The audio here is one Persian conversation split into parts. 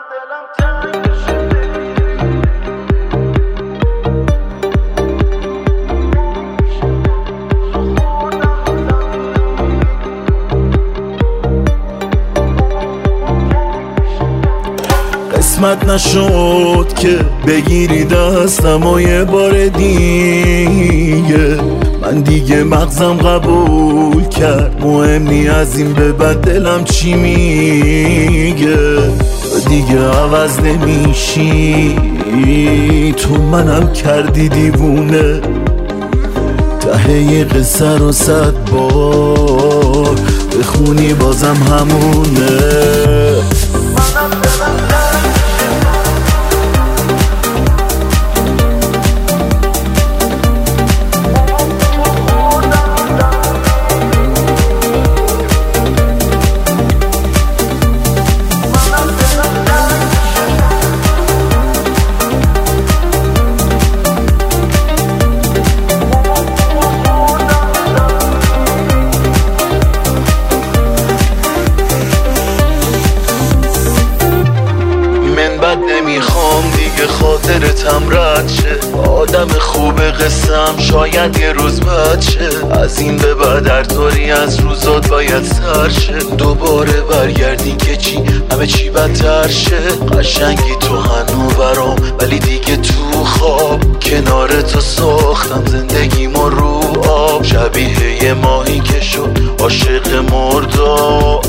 قسمت نشد که بگیری دستم و یه بار دیگه من دیگه مغزم قبول کرد مهم نی از این به بعد دلم چی میگه دیگه عوض نمیشی تو منم کردی دیوونه ته قصه رو 100 بار بخونی بازم همونه نمیخوام دیگه خاطرتم رد شه آدم خوب قسم شاید یه روز بد شه از این به بعد هر طوری از روزات باید سر شه دوباره برگردی که چی همه چی بدتر شه قشنگی تو هنو برام ولی دیگه تو خواب کنار تو ساختم زندگیمو رو آب شبیه یه ماهی که شد عاشق مرداب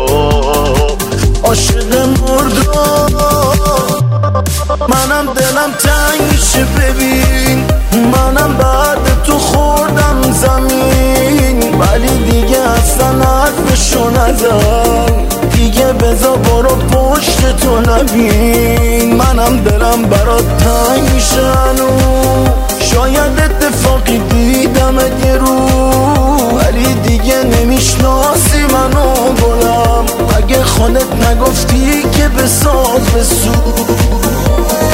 عاشق مرداب منم دلم تنگ میشه ببین منم بعد تو خوردم زمین ولی دیگه اصلا حرفشو نزن دیگه بذار برو پشت تو نبین منم دلم برات تنگ میشه شاید اتفاقی دیدم یه رو ولی دیگه نمیشناسی منو گلم اگه خودت نگفتی که بساز بسو